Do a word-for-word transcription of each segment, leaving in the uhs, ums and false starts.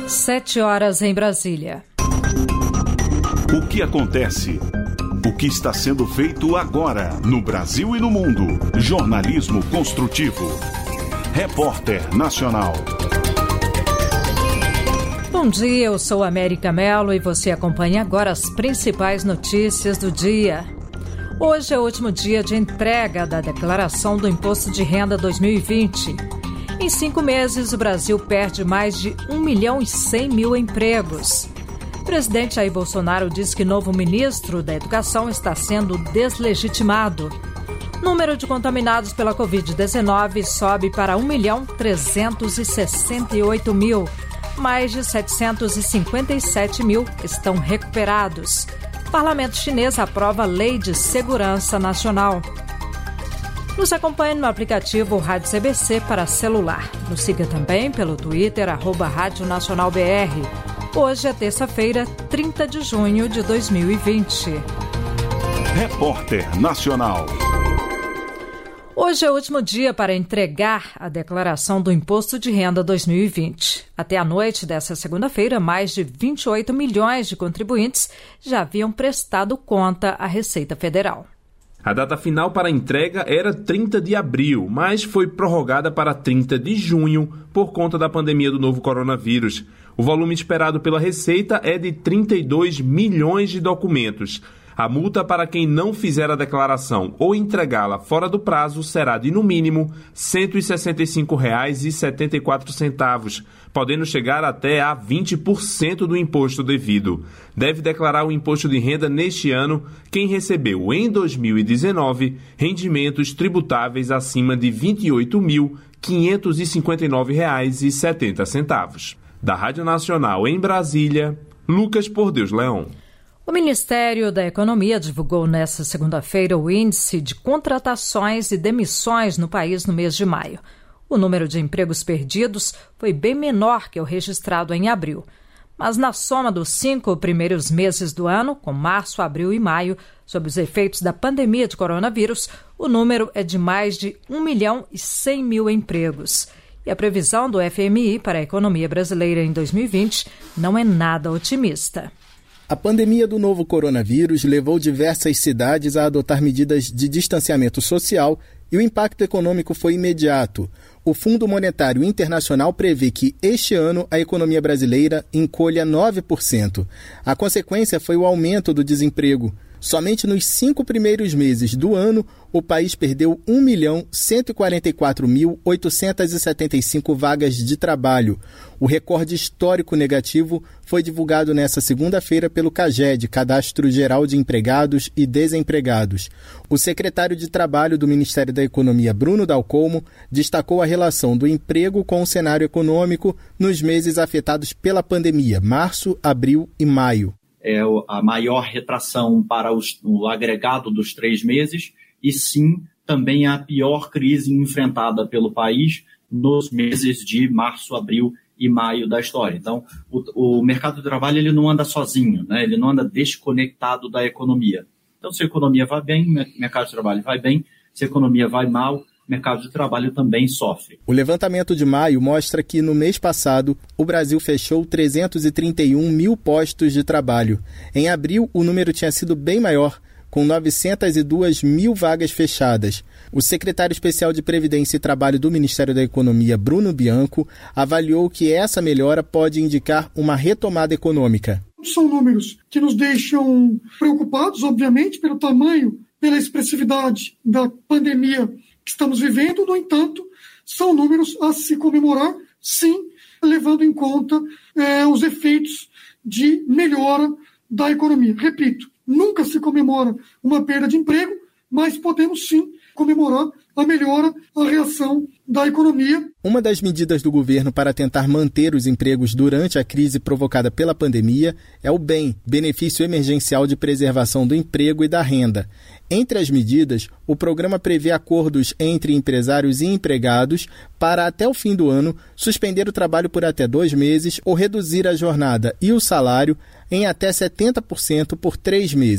Sete horas em Brasília. O que acontece? O que está sendo feito agora no Brasil e no mundo? Jornalismo construtivo. Repórter Nacional. Bom dia, eu sou América Mello e você acompanha agora as principais notícias do dia. Hoje é o último dia de entrega da declaração do Imposto de Renda dois mil e vinte. Em cinco meses, o Brasil perde mais de um milhão e cem mil empregos. O presidente Jair Bolsonaro diz que novo ministro da Educação está sendo deslegitimado. O número de contaminados pela covid dezenove sobe para um milhão trezentos e sessenta e oito mil. Mais de setecentos e cinquenta e sete mil estão recuperados. O parlamento chinês aprova a Lei de Segurança Nacional. Nos acompanhe no aplicativo Rádio C B C para celular. Nos siga também pelo Twitter, arroba Rádio Nacional B R. Hoje é terça-feira, trinta de junho de dois mil e vinte. Repórter Nacional. Hoje é o último dia para entregar a declaração do Imposto de Renda dois mil e vinte. Até a noite dessa segunda-feira, mais de vinte e oito milhões de contribuintes já haviam prestado conta à Receita Federal. A data final para a entrega era trinta de abril, mas foi prorrogada para trinta de junho por conta da pandemia do novo coronavírus. O volume esperado pela Receita é de trinta e dois milhões de documentos. A multa para quem não fizer a declaração ou entregá-la fora do prazo será de, no mínimo, cento e sessenta e cinco reais e setenta e quatro centavos, podendo chegar até a vinte por cento do imposto devido. Deve declarar o imposto de renda neste ano quem recebeu, em dois mil e dezenove, rendimentos tributáveis acima de vinte e oito mil, quinhentos e cinquenta e nove reais e setenta centavos. Da Rádio Nacional em Brasília, Lucas Por Deus Leão. O Ministério da Economia divulgou nesta segunda-feira o índice de contratações e demissões no país no mês de maio. O número de empregos perdidos foi bem menor que o registrado em abril. Mas na soma dos cinco primeiros meses do ano, com março, abril e maio, sob os efeitos da pandemia de coronavírus, o número é de mais de um milhão e cem mil empregos. E a previsão do F M I para a economia brasileira em dois mil e vinte não é nada otimista. A pandemia do novo coronavírus levou diversas cidades a adotar medidas de distanciamento social e o impacto econômico foi imediato. O Fundo Monetário Internacional prevê que este ano a economia brasileira encolha nove por cento. A consequência foi o aumento do desemprego. Somente nos cinco primeiros meses do ano, o país perdeu um milhão cento e quarenta e quatro mil oitocentos e setenta e cinco vagas de trabalho. O recorde histórico negativo foi divulgado nesta segunda-feira pelo CAGED, Cadastro Geral de Empregados e Desempregados. O secretário de Trabalho do Ministério da Economia, Bruno Dalcomo, destacou a relação do emprego com o cenário econômico nos meses afetados pela pandemia, março, abril e maio. É a maior retração para os, o agregado dos três meses e, sim, também a pior crise enfrentada pelo país nos meses de março, abril e maio da história. Então, o, o mercado de trabalho ele não anda sozinho, né? Ele não anda desconectado da economia. Então, se a economia vai bem, o mercado de trabalho vai bem. Se a economia vai mal, o mercado de trabalho também sofre. O levantamento de maio mostra que, no mês passado, o Brasil fechou trezentos e trinta e um mil postos de trabalho. Em abril, o número tinha sido bem maior, com novecentos e dois mil vagas fechadas. O secretário especial de Previdência e Trabalho do Ministério da Economia, Bruno Bianco, avaliou que essa melhora pode indicar uma retomada econômica. São números que nos deixam preocupados, obviamente, pelo tamanho, pela expressividade da pandemia que estamos vivendo. No entanto, são números a se comemorar, sim, levando em conta eh, os efeitos de melhora da economia. Repito, nunca se comemora uma perda de emprego, mas podemos sim comemorar a melhora, a reação da economia. Uma das medidas do governo para tentar manter os empregos durante a crise provocada pela pandemia é o B E M, Benefício Emergencial de Preservação do Emprego e da Renda. Entre as medidas, o programa prevê acordos entre empresários e empregados para, até o fim do ano, suspender o trabalho por até dois meses ou reduzir a jornada e o salário em até setenta por cento por três meses.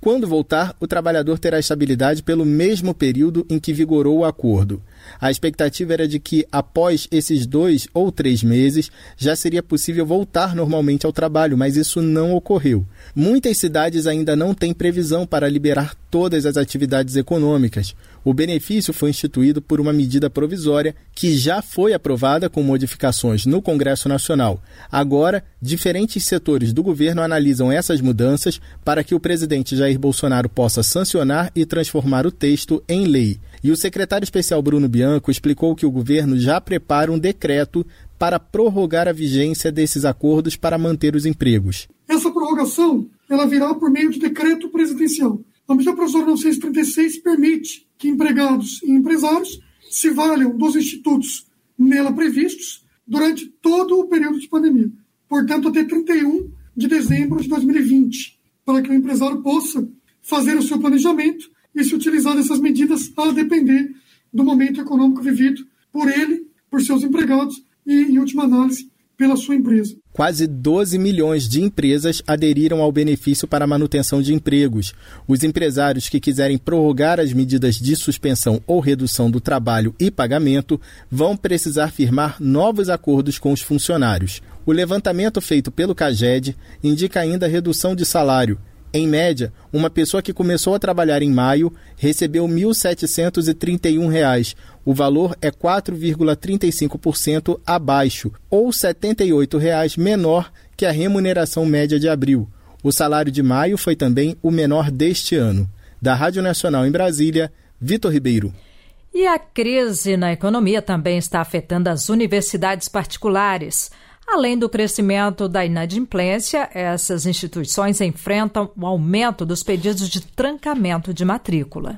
Quando voltar, o trabalhador terá estabilidade pelo mesmo período em que vigorou o acordo. A expectativa era de que, após esses dois ou três meses, já seria possível voltar normalmente ao trabalho, mas isso não ocorreu. Muitas cidades ainda não têm previsão para liberar todas as atividades econômicas. O benefício foi instituído por uma medida provisória que já foi aprovada com modificações no Congresso Nacional. Agora, diferentes setores do governo analisam essas mudanças para que o presidente Jair Bolsonaro possa sancionar e transformar o texto em lei. E o secretário especial Bruno Bianco explicou que o governo já prepara um decreto para prorrogar a vigência desses acordos para manter os empregos. Essa prorrogação ela virá por meio de decreto presidencial. A medida provisória novecentos e trinta e seis permite que empregados e empresários se valham dos institutos nela previstos durante todo o período de pandemia. Portanto, até trinta e um de dezembro de dois mil e vinte, para que o empresário possa fazer o seu planejamento e se utilizar dessas medidas a depender do momento econômico vivido por ele, por seus empregados e, em última análise, pela sua empresa. Quase doze milhões de empresas aderiram ao benefício para a manutenção de empregos. Os empresários que quiserem prorrogar as medidas de suspensão ou redução do trabalho e pagamento vão precisar firmar novos acordos com os funcionários. O levantamento feito pelo CAGED indica ainda redução de salário. Em média, uma pessoa que começou a trabalhar em maio recebeu mil setecentos e trinta e um reais. O valor é quatro vírgula trinta e cinco por cento abaixo, ou setenta e oito reais menor que a remuneração média de abril. O salário de maio foi também o menor deste ano. Da Rádio Nacional em Brasília, Vitor Ribeiro. E a crise na economia também está afetando as universidades particulares. Além do crescimento da inadimplência, essas instituições enfrentam o aumento dos pedidos de trancamento de matrícula.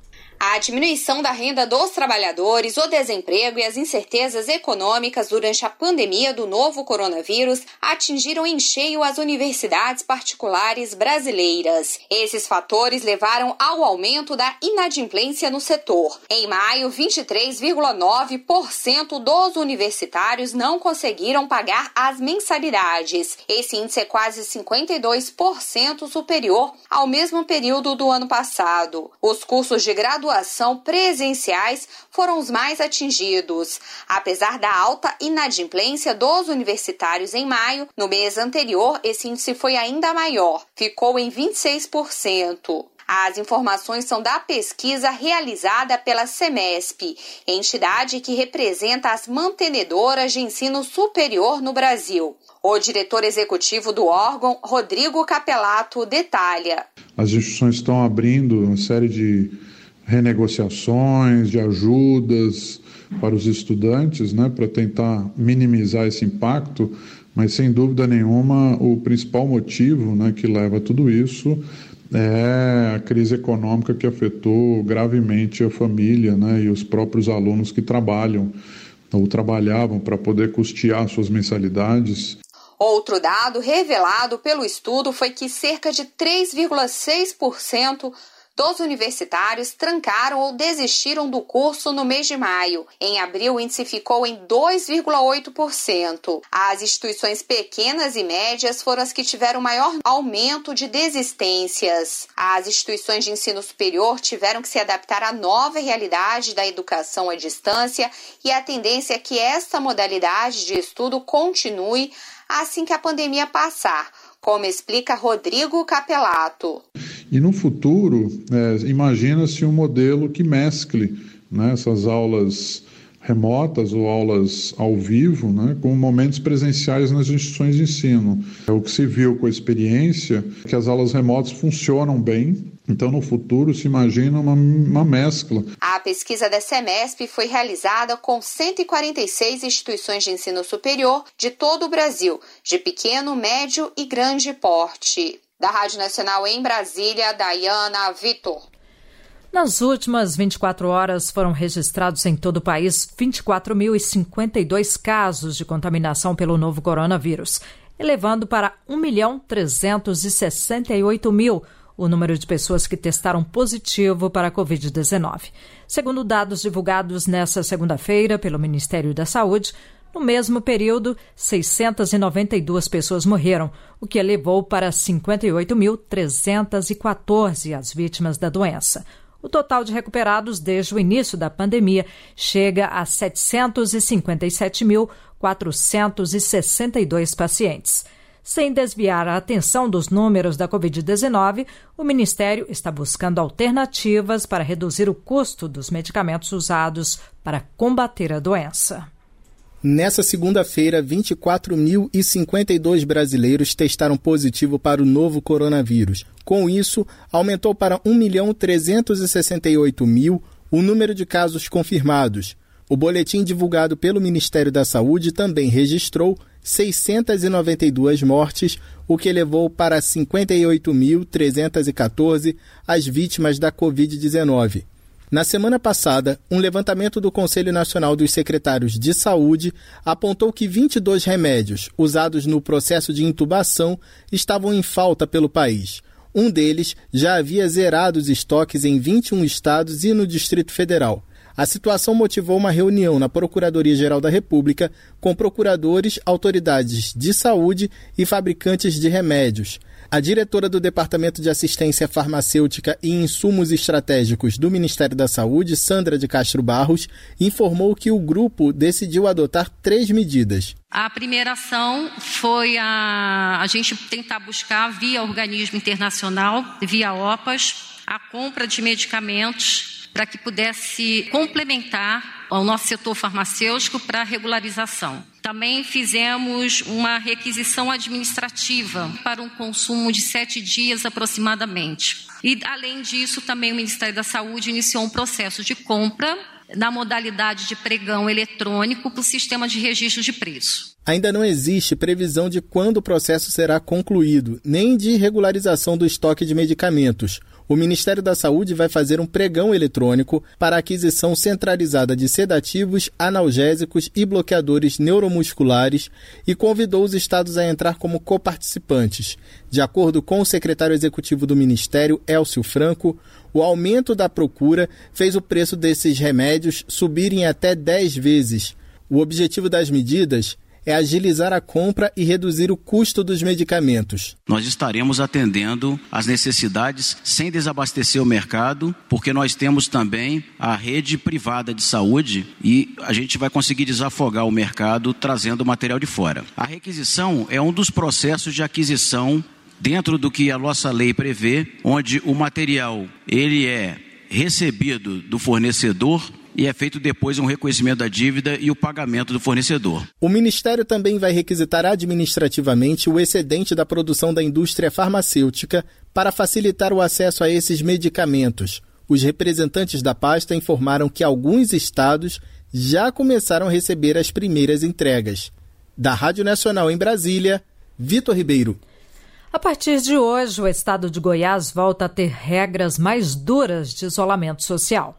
A diminuição da renda dos trabalhadores, o desemprego e as incertezas econômicas durante a pandemia do novo coronavírus atingiram em cheio as universidades particulares brasileiras. Esses fatores levaram ao aumento da inadimplência no setor. Em maio, vinte e três vírgula nove por cento dos universitários não conseguiram pagar as mensalidades. Esse índice é quase cinquenta e dois por cento superior ao mesmo período do ano passado. Os cursos de graduação presenciais foram os mais atingidos. Apesar da alta inadimplência dos universitários em maio, no mês anterior esse índice foi ainda maior, ficou em vinte e seis por cento. As informações são da pesquisa realizada pela CEMESP, entidade que representa as mantenedoras de ensino superior no Brasil. O diretor executivo do órgão, Rodrigo Capelato, detalha. As instituições estão abrindo uma série de renegociações, de ajudas para os estudantes, né, para tentar minimizar esse impacto, mas sem dúvida nenhuma o principal motivo, né, que leva a tudo isso é a crise econômica que afetou gravemente a família, né, e os próprios alunos que trabalham ou trabalhavam para poder custear suas mensalidades. Outro dado revelado pelo estudo foi que cerca de três vírgula seis por cento dos universitários trancaram ou desistiram do curso no mês de maio. Em abril, o índice ficou em dois vírgula oito por cento. As instituições pequenas e médias foram as que tiveram maior aumento de desistências. As instituições de ensino superior tiveram que se adaptar à nova realidade da educação à distância e a tendência é que esta modalidade de estudo continue assim que a pandemia passar, como explica Rodrigo Capelato. E no futuro, é, imagina-se um modelo que mescle, né, essas aulas remotas ou aulas ao vivo, né, com momentos presenciais nas instituições de ensino. O que se viu com a experiência é que as aulas remotas funcionam bem, então no futuro se imagina uma, uma mescla. A pesquisa da CEMESP foi realizada com cento e quarenta e seis instituições de ensino superior de todo o Brasil, de pequeno, médio e grande porte. Da Rádio Nacional em Brasília, Dayana Vitor. Nas últimas vinte e quatro horas foram registrados em todo o país vinte e quatro mil e cinquenta e dois casos de contaminação pelo novo coronavírus, elevando para um milhão trezentos e sessenta e oito mil o número de pessoas que testaram positivo para a covid dezenove. Segundo dados divulgados nesta segunda-feira pelo Ministério da Saúde, No mesmo período, seiscentas e noventa e duas pessoas morreram, o que elevou para cinquenta e oito mil trezentas e quatorze as vítimas da doença. O total de recuperados desde o início da pandemia chega a setecentos e cinquenta e sete mil quatrocentos e sessenta e dois pacientes. Sem desviar a atenção dos números da covid dezenove, o Ministério está buscando alternativas para reduzir o custo dos medicamentos usados para combater a doença. Nessa segunda-feira, vinte e quatro mil e cinquenta e dois brasileiros testaram positivo para o novo coronavírus. Com isso, aumentou para um milhão trezentos e sessenta e oito mil o número de casos confirmados. O boletim divulgado pelo Ministério da Saúde também registrou seiscentas e noventa e duas mortes, o que elevou para cinquenta e oito mil trezentos e quatorze as vítimas da covid dezenove. Na semana passada, um levantamento do Conselho Nacional dos Secretários de Saúde apontou que vinte e dois remédios usados no processo de intubação estavam em falta pelo país. Um deles já havia zerado os estoques em vinte e um estados e no Distrito Federal. A situação motivou uma reunião na Procuradoria-Geral da República com procuradores, autoridades de saúde e fabricantes de remédios. A diretora do Departamento de Assistência Farmacêutica e Insumos Estratégicos do Ministério da Saúde, Sandra de Castro Barros, informou que o grupo decidiu adotar três medidas. A primeira ação foi a, a gente tentar buscar, via organismo internacional, via O P A S, a compra de medicamentos para que pudesse complementar o nosso setor farmacêutico para regularização. Também fizemos uma requisição administrativa para um consumo de sete dias aproximadamente. E, além disso, também o Ministério da Saúde iniciou um processo de compra na modalidade de pregão eletrônico para o sistema de registro de preço. Ainda não existe previsão de quando o processo será concluído, nem de regularização do estoque de medicamentos. O Ministério da Saúde vai fazer um pregão eletrônico para a aquisição centralizada de sedativos, analgésicos e bloqueadores neuromusculares e convidou os estados a entrar como coparticipantes. De acordo com o secretário executivo do Ministério, Elcio Franco, o aumento da procura fez o preço desses remédios subirem até dez vezes. O objetivo das medidas é agilizar a compra e reduzir o custo dos medicamentos. Nós estaremos atendendo às necessidades sem desabastecer o mercado, porque nós temos também a rede privada de saúde e a gente vai conseguir desafogar o mercado trazendo material de fora. A requisição é um dos processos de aquisição dentro do que a nossa lei prevê, onde o material ele é recebido do fornecedor e é feito depois um reconhecimento da dívida e o pagamento do fornecedor. O Ministério também vai requisitar administrativamente o excedente da produção da indústria farmacêutica para facilitar o acesso a esses medicamentos. Os representantes da pasta informaram que alguns estados já começaram a receber as primeiras entregas. Da Rádio Nacional em Brasília, Vitor Ribeiro. A partir de hoje, o estado de Goiás volta a ter regras mais duras de isolamento social.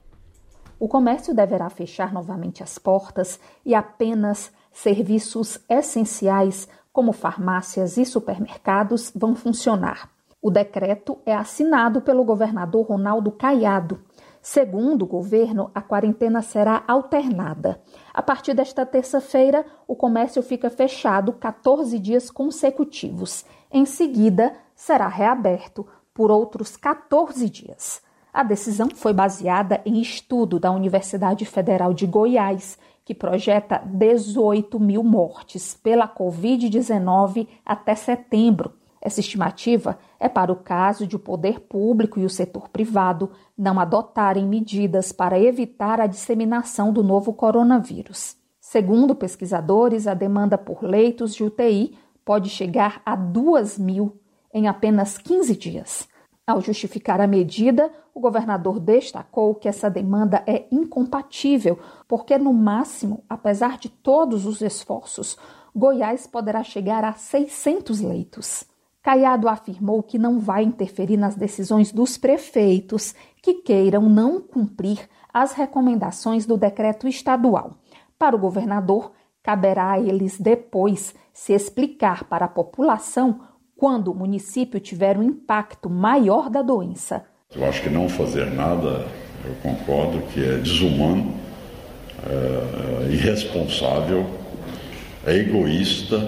O comércio deverá fechar novamente as portas e apenas serviços essenciais, como farmácias e supermercados, vão funcionar. O decreto é assinado pelo governador Ronaldo Caiado. Segundo o governo, a quarentena será alternada. A partir desta terça-feira, o comércio fica fechado quatorze dias consecutivos. Em seguida, será reaberto por outros quatorze dias. A decisão foi baseada em estudo da Universidade Federal de Goiás, que projeta dezoito mil mortes pela covid dezenove até setembro. Essa estimativa é para o caso de o poder público e o setor privado não adotarem medidas para evitar a disseminação do novo coronavírus. Segundo pesquisadores, a demanda por leitos de U T I pode chegar a duas mil em apenas quinze dias. Ao justificar a medida, o governador destacou que essa demanda é incompatível, porque, no máximo, apesar de todos os esforços, Goiás poderá chegar a seiscentos leitos. Caiado afirmou que não vai interferir nas decisões dos prefeitos que queiram não cumprir as recomendações do decreto estadual. Para o governador, caberá a eles depois se explicar para a população quando o município tiver um impacto maior da doença. Eu acho que não fazer nada, eu concordo que é desumano, é irresponsável é egoísta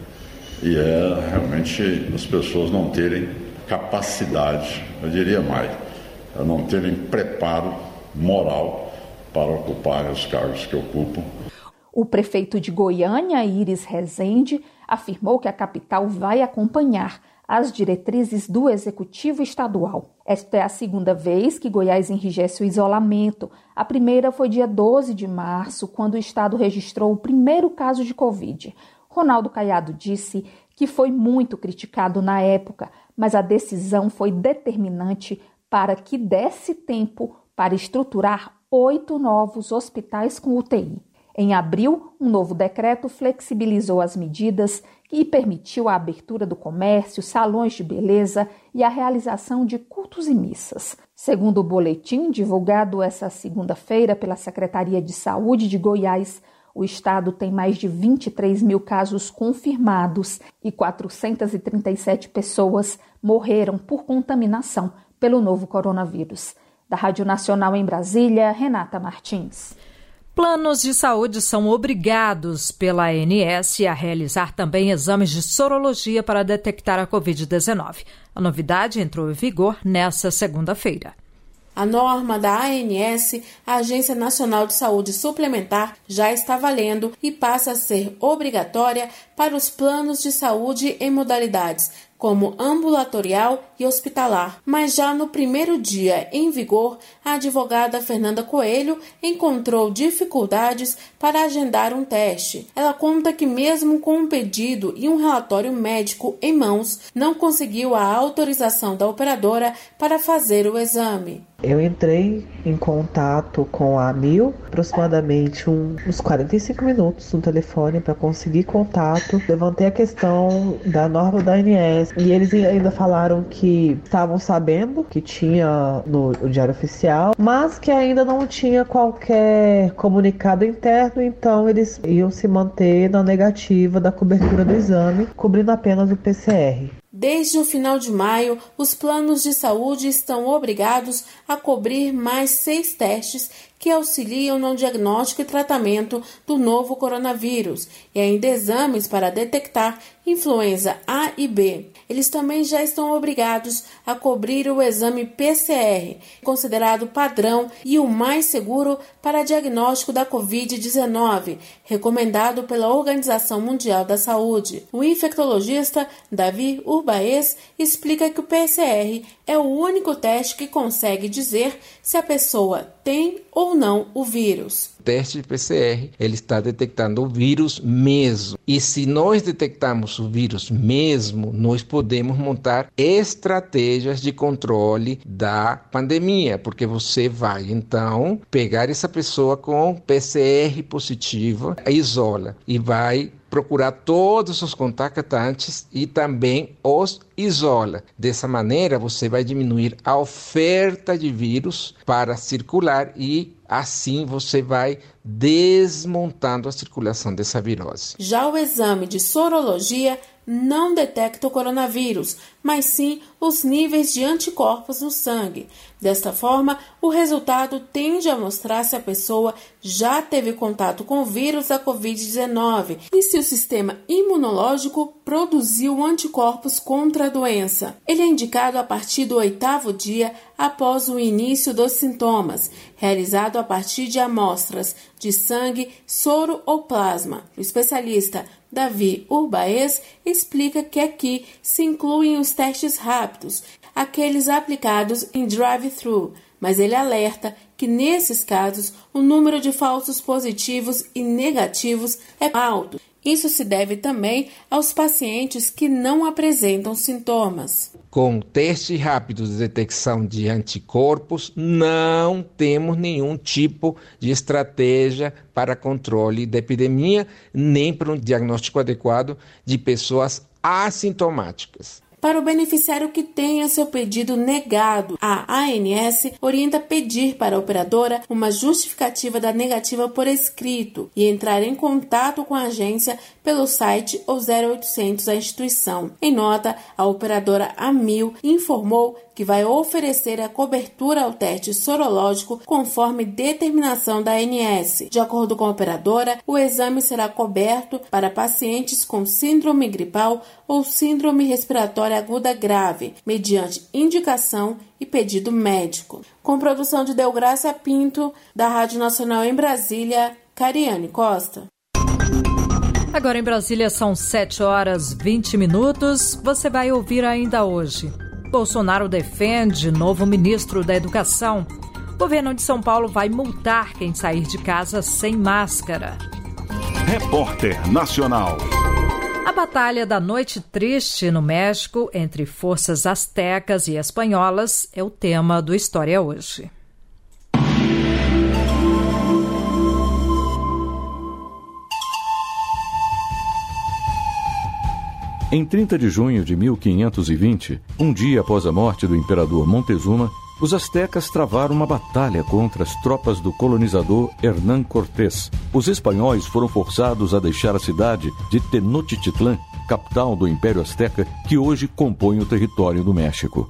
e é realmente as pessoas não terem capacidade, eu diria mais, é não terem preparo moral para ocupar os cargos que ocupam. O prefeito de Goiânia, Iris Rezende, afirmou que a capital vai acompanhar as diretrizes do Executivo Estadual. Esta é a segunda vez que Goiás enrijece o isolamento. A primeira foi dia doze de março, quando o estado registrou o primeiro caso de Covid. Ronaldo Caiado disse que foi muito criticado na época, mas a decisão foi determinante para que desse tempo para estruturar oito novos hospitais com U T I. Em abril, um novo decreto flexibilizou as medidas e permitiu a abertura do comércio, salões de beleza e a realização de cultos e missas. Segundo o boletim divulgado essa segunda-feira pela Secretaria de Saúde de Goiás, o estado tem mais de vinte e três mil casos confirmados e quatrocentas e trinta e sete pessoas morreram por contaminação pelo novo coronavírus. Da Rádio Nacional em Brasília, Renata Martins. Planos de saúde são obrigados pela A N S a realizar também exames de sorologia para detectar a covid dezenove. A novidade entrou em vigor nesta segunda-feira. A norma da A N S, a Agência Nacional de Saúde Suplementar, já está valendo e passa a ser obrigatória para os planos de saúde em modalidades como ambulatorial e hospitalar. Mas já no primeiro dia em vigor, a advogada Fernanda Coelho encontrou dificuldades para agendar um teste. Ela conta que mesmo com um pedido e um relatório médico em mãos, não conseguiu a autorização da operadora para fazer o exame. Eu entrei em contato com a Amil, aproximadamente um, uns quarenta e cinco minutos no telefone para conseguir contato. Levantei a questão da norma da A N S e eles ainda falaram que estavam sabendo que tinha no, no Diário Oficial, mas que ainda não tinha qualquer comunicado interno, então eles iam se manter na negativa da cobertura do exame, cobrindo apenas o P C R. Desde o final de maio, os planos de saúde estão obrigados a cobrir mais seis testes que auxiliam no diagnóstico e tratamento do novo coronavírus e ainda exames para detectar influenza A e B. Eles também já estão obrigados a cobrir o exame P C R, considerado padrão e o mais seguro para diagnóstico da covid dezenove, recomendado pela Organização Mundial da Saúde. O infectologista Davi Urbaez explica que o P C R é o único teste que consegue dizer se a pessoa tem ou não o vírus. O teste de P C R, ele está detectando o vírus mesmo. E se nós detectarmos o vírus mesmo, nós podemos montar estratégias de controle da pandemia, porque você vai, então, pegar essa pessoa com P C R positiva, isola e vai procurar todos os contactantes e também os isola. Dessa maneira, você vai diminuir a oferta de vírus para circular e assim você vai desmontando a circulação dessa virose. Já o exame de sorologia não detecta o coronavírus, mas sim os níveis de anticorpos no sangue. Desta forma, o resultado tende a mostrar se a pessoa já teve contato com o vírus da covid dezenove e se o sistema imunológico produziu anticorpos contra a doença. Ele é indicado a partir do oitavo dia após o início dos sintomas, realizado a partir de amostras de sangue, soro ou plasma. O especialista Davi Urbaez explica que aqui se incluem os testes rápidos, aqueles aplicados em drive-thru, mas ele alerta que nesses casos o número de falsos positivos e negativos é alto. Isso se deve também aos pacientes que não apresentam sintomas. Com teste rápido de detecção de anticorpos, não temos nenhum tipo de estratégia para controle da epidemia, nem para um diagnóstico adequado de pessoas assintomáticas. para o beneficiário que tenha seu pedido negado. A ANS orienta pedir para a operadora uma justificativa da negativa por escrito e entrar em contato com a agência pelo site ou zero oitocentos a instituição. Em nota, a operadora Amil informou que vai oferecer a cobertura ao teste sorológico conforme determinação da A N S. De acordo com a operadora, o exame será coberto para pacientes com síndrome gripal ou síndrome respiratória aguda grave, mediante indicação e pedido médico. Com produção de Delgrácia Pinto, da Rádio Nacional em Brasília, Cariane Costa. Agora em Brasília são sete horas e vinte minutos. Você vai ouvir ainda hoje. Bolsonaro defende novo ministro da Educação. O governo de São Paulo vai multar quem sair de casa sem máscara. Repórter Nacional. A Batalha da Noite Triste no México entre forças astecas e espanholas é o tema do História Hoje. Em trinta de junho de mil quinhentos e vinte, um dia após a morte do imperador Montezuma, os astecas travaram uma batalha contra as tropas do colonizador Hernán Cortés. Os espanhóis foram forçados a deixar a cidade de Tenochtitlán, capital do Império Azteca, que hoje compõe o território do México.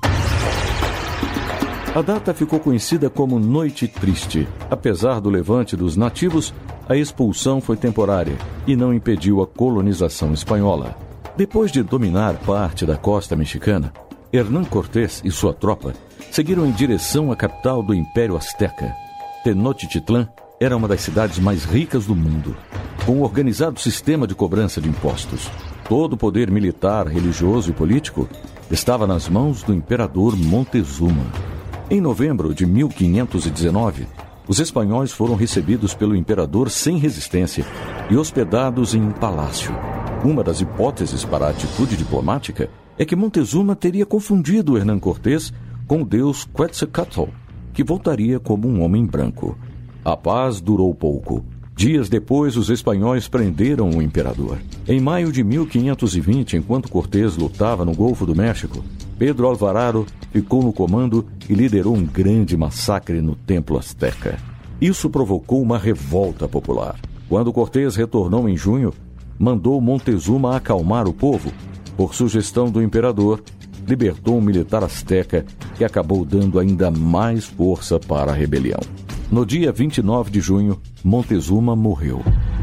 A data ficou conhecida como Noite Triste. Apesar do levante dos nativos, a expulsão foi temporária e não impediu a colonização espanhola. Depois de dominar parte da costa mexicana, Hernán Cortés e sua tropa seguiram em direção à capital do Império Azteca. Tenochtitlán era uma das cidades mais ricas do mundo, com um organizado sistema de cobrança de impostos. Todo o poder militar, religioso e político estava nas mãos do imperador Montezuma. Em novembro de mil quinhentos e dezenove, os espanhóis foram recebidos pelo imperador sem resistência e hospedados em um palácio. Uma das hipóteses para a atitude diplomática é que Montezuma teria confundido Hernán Cortés com o deus Quetzalcóatl, que voltaria como um homem branco. A paz durou pouco. Dias depois, os espanhóis prenderam o imperador. Em maio de mil quinhentos e vinte, enquanto Cortés lutava no Golfo do México, Pedro Alvarado ficou no comando e liderou um grande massacre no Templo Azteca. Isso provocou uma revolta popular. Quando Cortés retornou em junho, mandou Montezuma acalmar o povo. Por sugestão do imperador, libertou um militar azteca que acabou dando ainda mais força para a rebelião. No dia vinte e nove de junho, Montezuma morreu.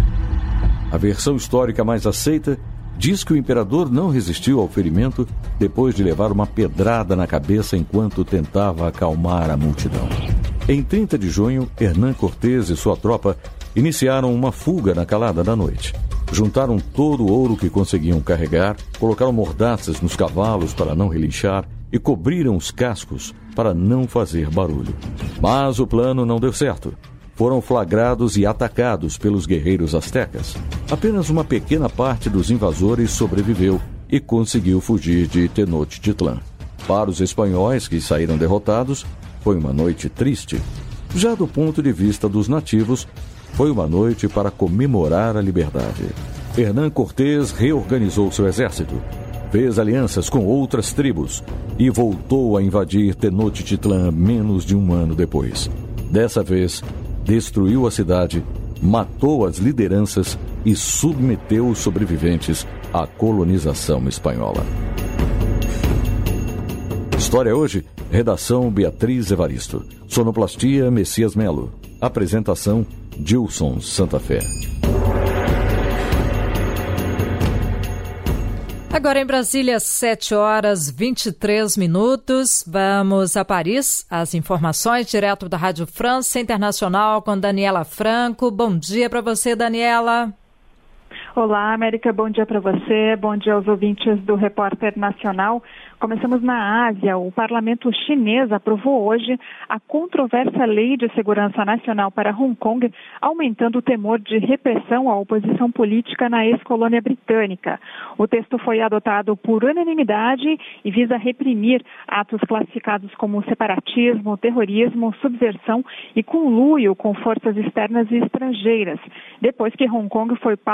A versão histórica mais aceita diz que o imperador não resistiu ao ferimento depois de levar uma pedrada na cabeça enquanto tentava acalmar a multidão. Em trinta de junho, Hernán Cortés e sua tropa iniciaram uma fuga na calada da noite. Juntaram todo o ouro que conseguiam carregar, colocaram mordaças nos cavalos para não relinchar e cobriram os cascos para não fazer barulho. Mas o plano não deu certo. Foram flagrados e atacados pelos guerreiros astecas. Apenas uma pequena parte dos invasores sobreviveu e conseguiu fugir de Tenochtitlán. Para os espanhóis que saíram derrotados, foi uma noite triste. Já do ponto de vista dos nativos, foi uma noite para comemorar a liberdade. Hernán Cortés reorganizou seu exército, fez alianças com outras tribos e voltou a invadir Tenochtitlán menos de um ano depois. Dessa vez, destruiu a cidade, matou as lideranças e submeteu os sobreviventes à colonização espanhola. História Hoje, redação Beatriz Evaristo, sonoplastia Messias Melo, apresentação Gilson Santa Fé. Agora em Brasília, sete horas e vinte e três minutos. Vamos a Paris. As informações direto da Rádio França Internacional com Daniela Franco. Bom dia para você, Daniela. Olá, América. Bom dia para você. Bom dia aos ouvintes do Repórter Nacional. Começamos na Ásia. O parlamento chinês aprovou hoje a controversa Lei de Segurança Nacional para Hong Kong, aumentando o temor de repressão à oposição política na ex-colônia britânica. O texto foi adotado por unanimidade e visa reprimir atos classificados como separatismo, terrorismo, subversão e conluio com forças externas e estrangeiras, depois que Hong Kong foi palco de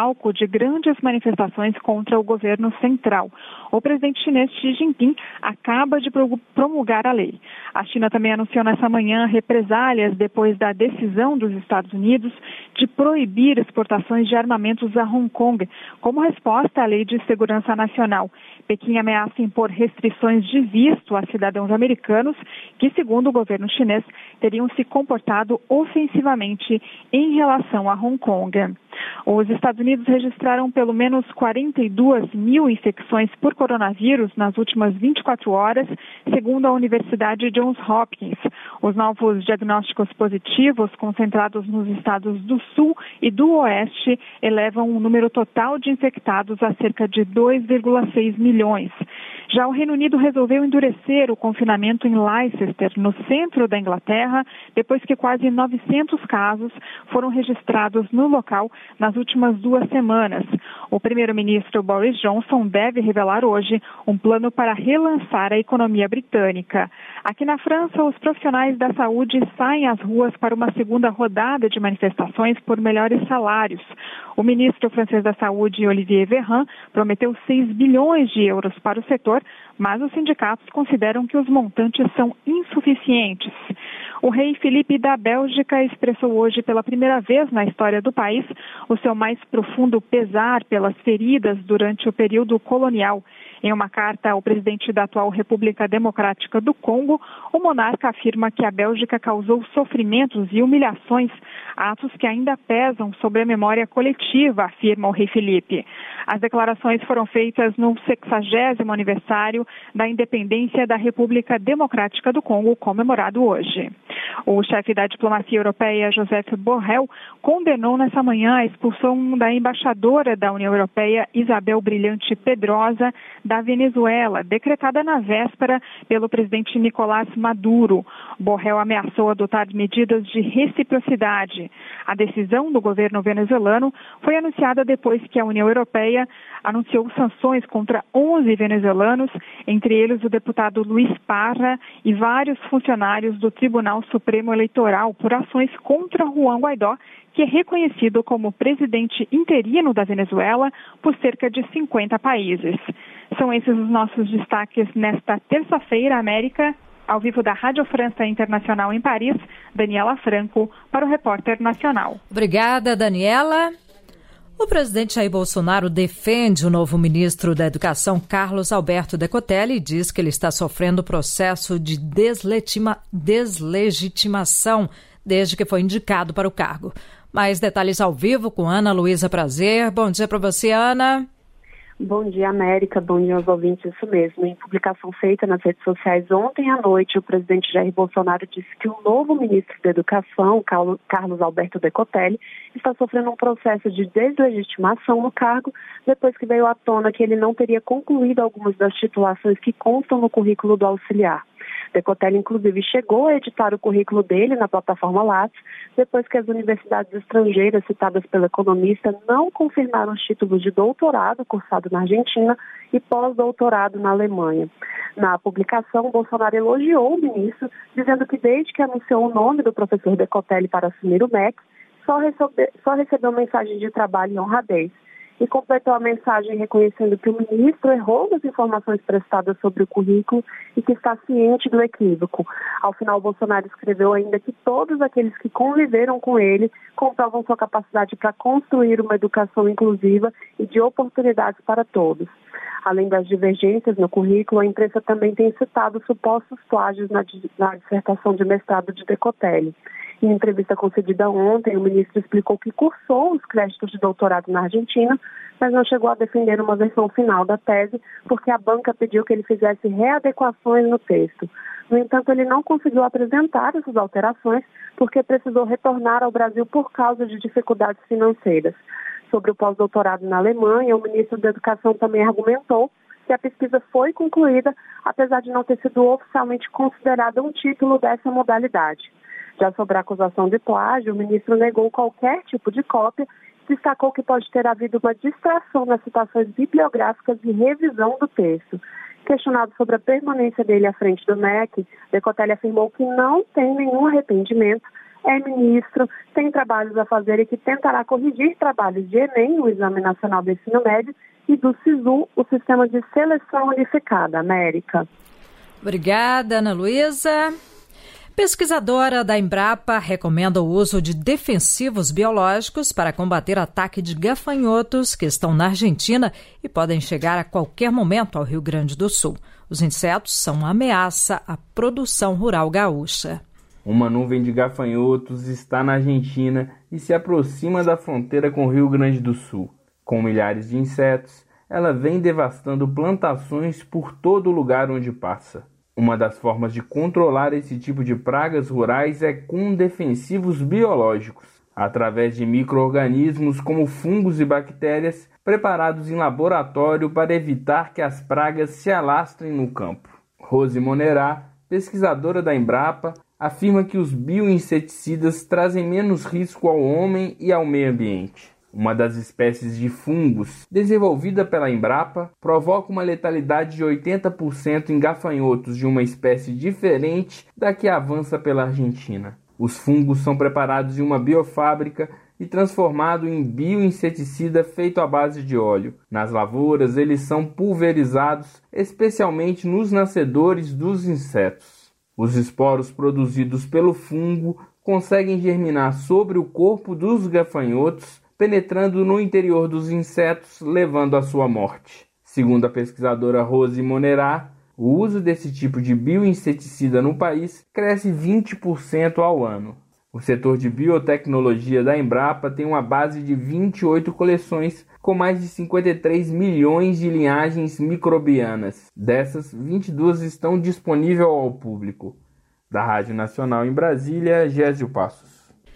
de grandes manifestações contra o governo central. O presidente chinês Xi Jinping acaba de promulgar a lei. A China também anunciou nessa manhã represálias depois da decisão dos Estados Unidos de proibir exportações de armamentos a Hong Kong, como resposta à Lei de Segurança Nacional. Pequim ameaça impor restrições de visto a cidadãos americanos que, segundo o governo chinês, teriam se comportado ofensivamente em relação a Hong Kong. Os Estados Unidos registraram pelo menos quarenta e duas mil infecções por coronavírus nas últimas vinte e quatro horas, segundo a Universidade Johns Hopkins. Os novos diagnósticos positivos, concentrados nos estados do Sul e do Oeste, elevam o número total de infectados a cerca de dois vírgula seis milhões. Já o Reino Unido resolveu endurecer o confinamento em Leicester, no centro da Inglaterra, depois que quase novecentos casos foram registrados no local nas últimas duas semanas. O primeiro-ministro Boris Johnson deve revelar hoje um plano para relançar a economia britânica. Aqui na França, os profissionais da saúde saem às ruas para uma segunda rodada de manifestações por melhores salários. O ministro francês da Saúde, Olivier Véran, prometeu seis bilhões de euros para o setor, mas os sindicatos consideram que os montantes são insuficientes. O rei Felipe da Bélgica expressou hoje pela primeira vez na história do país o seu mais profundo pesar pelas feridas durante o período colonial. Em uma carta ao presidente da atual República Democrática do Congo, o monarca afirma que a Bélgica causou sofrimentos e humilhações, atos que ainda pesam sobre a memória coletiva, afirma o rei Felipe. As declarações foram feitas no sexagésimo aniversário da independência da República Democrática do Congo, comemorado hoje. O chefe da diplomacia europeia, Josep Borrell, condenou nessa manhã a expulsão da embaixadora da União Europeia, Isabel Brilhante Pedrosa, da Venezuela, decretada na véspera pelo presidente Nicolás Maduro. Borrell ameaçou adotar medidas de reciprocidade. A decisão do governo venezuelano foi anunciada depois que a União Europeia anunciou sanções contra onze venezuelanos, entre eles o deputado Luiz Parra e vários funcionários do Tribunal Supremo Eleitoral por ações contra Juan Guaidó, que é reconhecido como presidente interino da Venezuela por cerca de cinquenta países. São esses os nossos destaques nesta terça-feira, América. Ao vivo da Rádio França Internacional em Paris, Daniela Franco, para o Repórter Nacional. Obrigada, Daniela. O presidente Jair Bolsonaro defende o novo ministro da Educação, Carlos Alberto Decotelli, e diz que ele está sofrendo processo de deslegitima, deslegitimação desde que foi indicado para o cargo. Mais detalhes ao vivo com Ana Luísa Prazer. Bom dia para você, Ana. Bom dia, América. Bom dia aos ouvintes. Isso mesmo. Em publicação feita nas redes sociais ontem à noite, o presidente Jair Bolsonaro disse que o novo ministro da Educação, Carlos Alberto Decotelli, está sofrendo um processo de deslegitimação no cargo depois que veio à tona que ele não teria concluído algumas das titulações que constam no currículo do auxiliar. Decotelli, inclusive, chegou a editar o currículo dele na plataforma Lattes, depois que as universidades estrangeiras citadas pelo economista não confirmaram os títulos de doutorado cursado na Argentina e pós-doutorado na Alemanha. Na publicação, Bolsonaro elogiou o ministro, dizendo que desde que anunciou o nome do professor Decotelli para assumir o M E C, só, recebe, só recebeu mensagem de trabalho e honradez. E completou a mensagem reconhecendo que o ministro errou nas informações prestadas sobre o currículo e que está ciente do equívoco. Ao final, Bolsonaro escreveu ainda que todos aqueles que conviveram com ele comprovam sua capacidade para construir uma educação inclusiva e de oportunidades para todos. Além das divergências no currículo, a imprensa também tem citado supostos plágios na, na dissertação de mestrado de Decotelli. Em entrevista concedida ontem, o ministro explicou que cursou os créditos de doutorado na Argentina, mas não chegou a defender uma versão final da tese, porque a banca pediu que ele fizesse readequações no texto. No entanto, ele não conseguiu apresentar essas alterações, porque precisou retornar ao Brasil por causa de dificuldades financeiras. Sobre o pós-doutorado na Alemanha, o ministro da Educação também argumentou que a pesquisa foi concluída, apesar de não ter sido oficialmente considerada um título dessa modalidade. Já sobre a acusação de plágio, o ministro negou qualquer tipo de cópia e destacou que pode ter havido uma distração nas citações bibliográficas e revisão do texto. Questionado sobre a permanência dele à frente do M E C, Decotelli afirmou que não tem nenhum arrependimento, é ministro, tem trabalhos a fazer e que tentará corrigir trabalhos de Enem, o Exame Nacional do Ensino Médio, e do SISU, o Sistema de Seleção Unificada. América. Obrigada, Ana Luísa. Pesquisadora da Embrapa recomenda o uso de defensivos biológicos para combater ataque de gafanhotos que estão na Argentina e podem chegar a qualquer momento ao Rio Grande do Sul. Os insetos são uma ameaça à produção rural gaúcha. Uma nuvem de gafanhotos está na Argentina e se aproxima da fronteira com o Rio Grande do Sul. Com milhares de insetos, ela vem devastando plantações por todo lugar onde passa. Uma das formas de controlar esse tipo de pragas rurais é com defensivos biológicos, através de micro-organismos como fungos e bactérias preparados em laboratório para evitar que as pragas se alastrem no campo. Rose Monerá, pesquisadora da Embrapa, afirma que os bioinseticidas trazem menos risco ao homem e ao meio ambiente. Uma das espécies de fungos desenvolvida pela Embrapa provoca uma letalidade de oitenta por cento em gafanhotos de uma espécie diferente da que avança pela Argentina. Os fungos são preparados em uma biofábrica e transformados em bioinseticida feito à base de óleo. Nas lavouras, eles são pulverizados, especialmente nos nascedores dos insetos. Os esporos produzidos pelo fungo conseguem germinar sobre o corpo dos gafanhotos, penetrando no interior dos insetos, levando à sua morte. Segundo a pesquisadora Rose Monerá, o uso desse tipo de bioinseticida no país cresce vinte por cento ao ano. O setor de biotecnologia da Embrapa tem uma base de vinte e oito coleções com mais de cinquenta e três milhões de linhagens microbianas. Dessas, vinte e duas estão disponíveis ao público. Da Rádio Nacional em Brasília, Gésio Passos.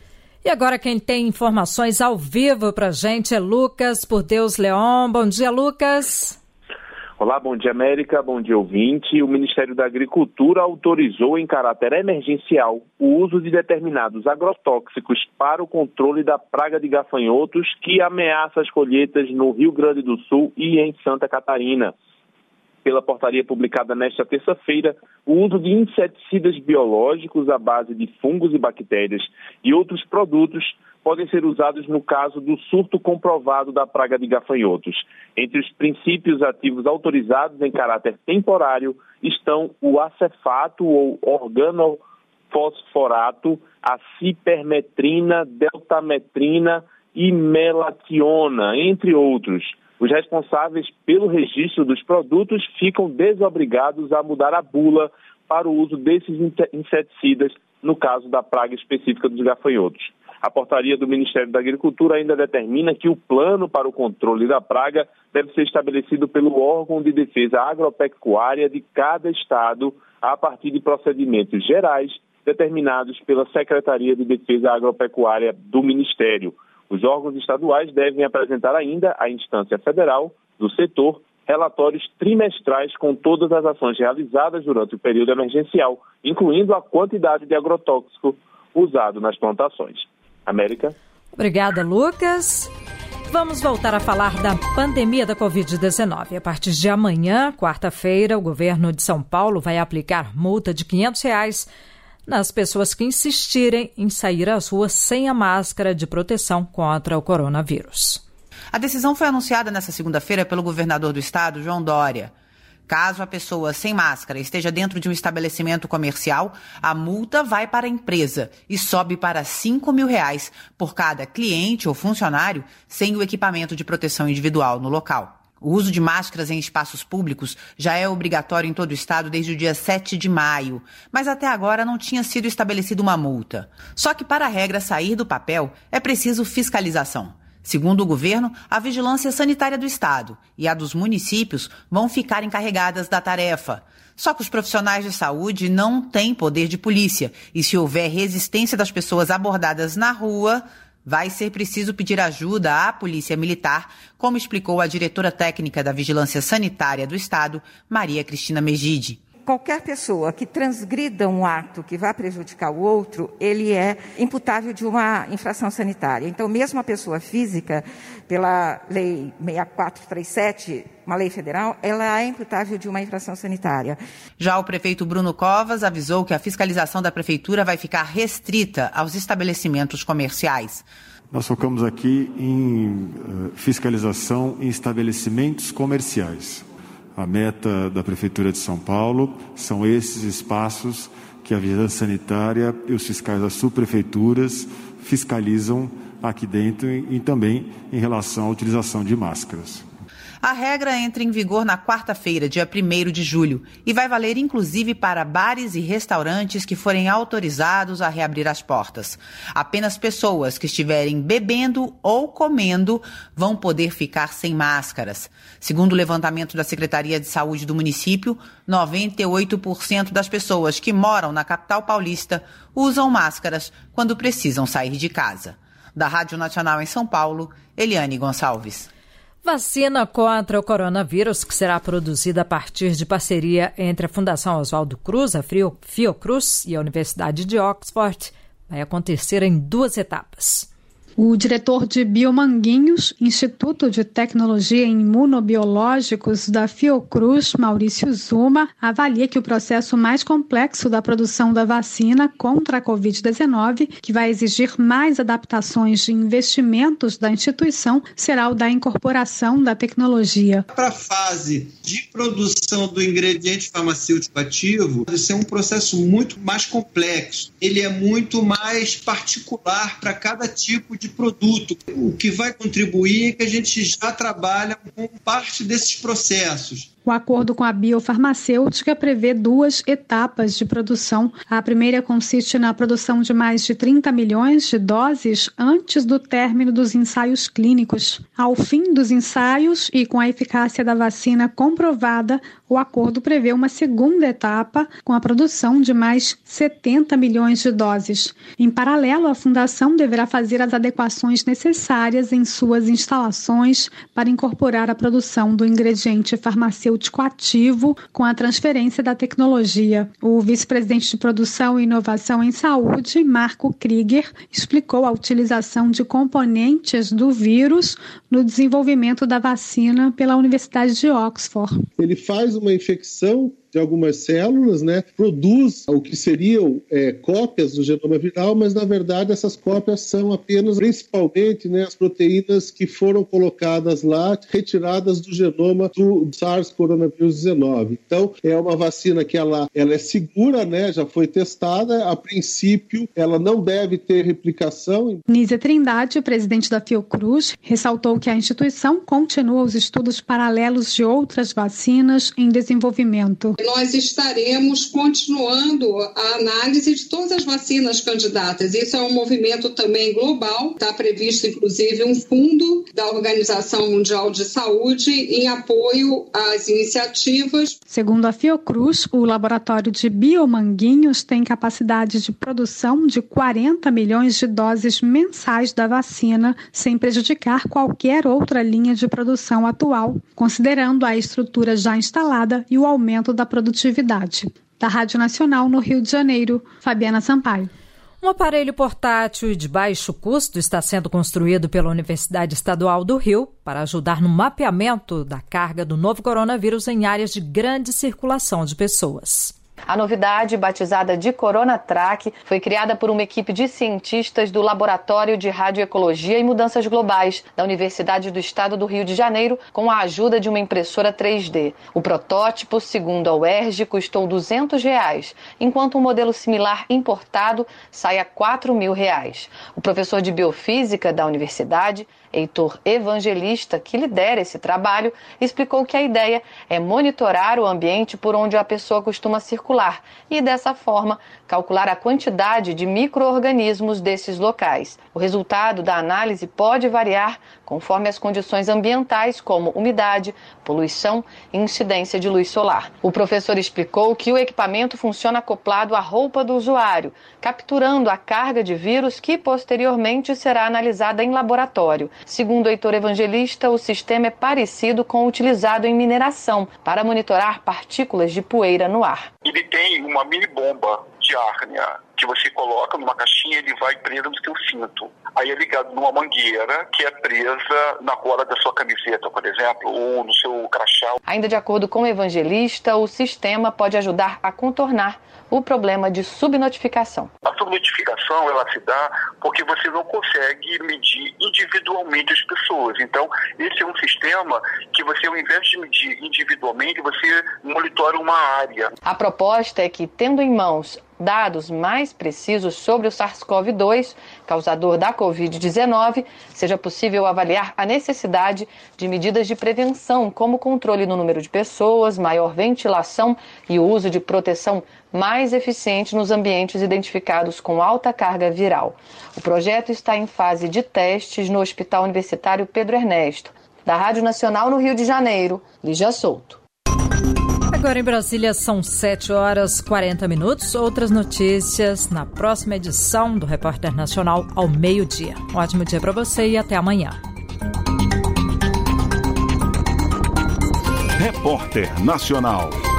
E agora quem tem informações ao vivo pra gente é Lucas Por Deus Leon. Bom dia, Lucas. Olá, bom dia, América, bom dia, ouvinte. O Ministério da Agricultura autorizou em caráter emergencial o uso de determinados agrotóxicos para o controle da praga de gafanhotos que ameaça as colheitas no Rio Grande do Sul e em Santa Catarina. Pela portaria publicada nesta terça-feira, o uso de inseticidas biológicos à base de fungos e bactérias e outros produtos podem ser usados no caso do surto comprovado da praga de gafanhotos. Entre os princípios ativos autorizados em caráter temporário estão o acefato ou organofosforato, a cipermetrina, deltametrina e melationa, entre outros. Os responsáveis pelo registro dos produtos ficam desobrigados a mudar a bula para o uso desses inseticidas no caso da praga específica dos gafanhotos. A portaria do Ministério da Agricultura ainda determina que o plano para o controle da praga deve ser estabelecido pelo órgão de defesa agropecuária de cada estado a partir de procedimentos gerais determinados pela Secretaria de Defesa Agropecuária do Ministério. Os órgãos estaduais devem apresentar ainda à instância federal do setor relatórios trimestrais com todas as ações realizadas durante o período emergencial, incluindo a quantidade de agrotóxico usado nas plantações. América. Obrigada, Lucas. Vamos voltar a falar da pandemia da covid dezenove. A partir de amanhã, quarta-feira, o governo de São Paulo vai aplicar multa de quinhentos reais nas pessoas que insistirem em sair às ruas sem a máscara de proteção contra o coronavírus. A decisão foi anunciada nesta segunda-feira pelo governador do estado, João Dória. Caso a pessoa sem máscara esteja dentro de um estabelecimento comercial, a multa vai para a empresa e sobe para cinco mil reais por cada cliente ou funcionário sem o equipamento de proteção individual no local. O uso de máscaras em espaços públicos já é obrigatório em todo o estado desde o dia sete de maio, mas até agora não tinha sido estabelecida uma multa. Só que para a regra sair do papel, é preciso fiscalização. Segundo o governo, a vigilância sanitária do estado e a dos municípios vão ficar encarregadas da tarefa. Só que os profissionais de saúde não têm poder de polícia e se houver resistência das pessoas abordadas na rua, vai ser preciso pedir ajuda à Polícia Militar, como explicou a diretora técnica da Vigilância Sanitária do Estado, Maria Cristina Megide. qualquer pessoa que transgrida um ato que vá prejudicar o outro, ele é imputável de uma infração sanitária. Então, mesmo a pessoa física, pela Lei seis mil quatrocentos e trinta e sete, uma lei federal, ela é imputável de uma infração sanitária. Já o prefeito Bruno Covas avisou que a fiscalização da prefeitura vai ficar restrita aos estabelecimentos comerciais. Nós focamos aqui em uh, fiscalização em estabelecimentos comerciais. A meta da Prefeitura de São Paulo são esses espaços que a Vigilância Sanitária e os fiscais das subprefeituras fiscalizam aqui dentro e, e também em relação à utilização de máscaras. A regra entra em vigor na quarta-feira, dia primeiro de julho, e vai valer inclusive para bares e restaurantes que forem autorizados a reabrir as portas. Apenas pessoas que estiverem bebendo ou comendo vão poder ficar sem máscaras. Segundo o levantamento da Secretaria de Saúde do município, noventa e oito por cento das pessoas que moram na capital paulista usam máscaras quando precisam sair de casa. Da Rádio Nacional em São Paulo, Eliane Gonçalves. Vacina contra o coronavírus, que será produzida a partir de parceria entre a Fundação Oswaldo Cruz, a Fiocruz e a Universidade de Oxford, vai acontecer em duas etapas. O diretor de Biomanguinhos, Instituto de Tecnologia em Imunobiológicos da Fiocruz, Maurício Zuma, avalia que o processo mais complexo da produção da vacina contra a covid dezenove, que vai exigir mais adaptações de investimentos da instituição, será o da incorporação da tecnologia. Para a fase de produção do ingrediente farmacêutico ativo, isso é um processo muito mais complexo. Ele é muito mais particular para cada tipo de produto. O que vai contribuir é que a gente já trabalha com parte desses processos. O acordo com a biofarmacêutica prevê duas etapas de produção. A primeira consiste na produção de mais de trinta milhões de doses antes do término dos ensaios clínicos. Ao fim dos ensaios e com a eficácia da vacina comprovada, o acordo prevê uma segunda etapa com a produção de mais setenta milhões de doses. Em paralelo, a Fundação deverá fazer as adequações necessárias em suas instalações para incorporar a produção do ingrediente farmacêutico ativo com a transferência da tecnologia. O vice-presidente de Produção e Inovação em Saúde, Marco Krieger, explicou a utilização de componentes do vírus no desenvolvimento da vacina pela Universidade de Oxford. Ele faz uma infecção de algumas células, né, produz o que seriam é, cópias do genoma viral, mas na verdade essas cópias são apenas, principalmente, né, as proteínas que foram colocadas lá, retiradas do genoma do SARS coronavírus dezenove. Então, é uma vacina que ela, ela é segura, né, já foi testada, a princípio ela não deve ter replicação. Nízia Trindade, presidente da Fiocruz, ressaltou que a instituição continua os estudos paralelos de outras vacinas em desenvolvimento. Nós estaremos continuando a análise de todas as vacinas candidatas. Isso é um movimento também global. Está previsto, inclusive, um fundo da Organização Mundial de Saúde em apoio às iniciativas. Segundo a Fiocruz, o laboratório de Biomanguinhos tem capacidade de produção de quarenta milhões de doses mensais da vacina, sem prejudicar qualquer outra linha de produção atual, considerando a estrutura já instalada e o aumento da produtividade. Da Rádio Nacional no Rio de Janeiro, Fabiana Sampaio. Um aparelho portátil de baixo custo está sendo construído pela Universidade Estadual do Rio para ajudar no mapeamento da carga do novo coronavírus em áreas de grande circulação de pessoas. A novidade, batizada de CoronaTrack, foi criada por uma equipe de cientistas do Laboratório de Radioecologia e Mudanças Globais da Universidade do Estado do Rio de Janeiro, com a ajuda de uma impressora três D. O protótipo, segundo a U E R J, custou duzentos reais, enquanto um modelo similar importado sai a quatro mil reais. O professor de Biofísica da universidade, Heitor Evangelista, que lidera esse trabalho, explicou que a ideia é monitorar o ambiente por onde a pessoa costuma circular e, dessa forma, calcular a quantidade de micro-organismos desses locais. O resultado da análise pode variar conforme as condições ambientais como umidade, poluição e incidência de luz solar. O professor explicou que o equipamento funciona acoplado à roupa do usuário, capturando a carga de vírus que posteriormente será analisada em laboratório. Segundo o Heitor Evangelista, o sistema é parecido com o utilizado em mineração para monitorar partículas de poeira no ar. Ele tem uma mini bomba de ar, que você coloca numa caixinha, ele vai preso no seu cinto. Aí é ligado numa mangueira que é presa na gola da sua camiseta, por exemplo, ou no seu crachá. Ainda de acordo com o Evangelista, o sistema pode ajudar a contornar o problema de subnotificação. A subnotificação, ela se dá porque você não consegue medir individualmente as pessoas. Então, esse é um sistema que você, ao invés de medir individualmente, você monitora uma área. A proposta é que, tendo em mãos dados mais precisos sobre o SARS-CoV dois, causador da covid dezenove, seja possível avaliar a necessidade de medidas de prevenção, como controle no número de pessoas, maior ventilação e o uso de proteção mais eficiente nos ambientes identificados com alta carga viral. O projeto está em fase de testes no Hospital Universitário Pedro Ernesto. Da Rádio Nacional no Rio de Janeiro, Lígia Souto. Agora em Brasília são sete horas e quarenta minutos. Outras notícias na próxima edição do Repórter Nacional ao meio-dia. Um ótimo dia para você e até amanhã. Repórter Nacional.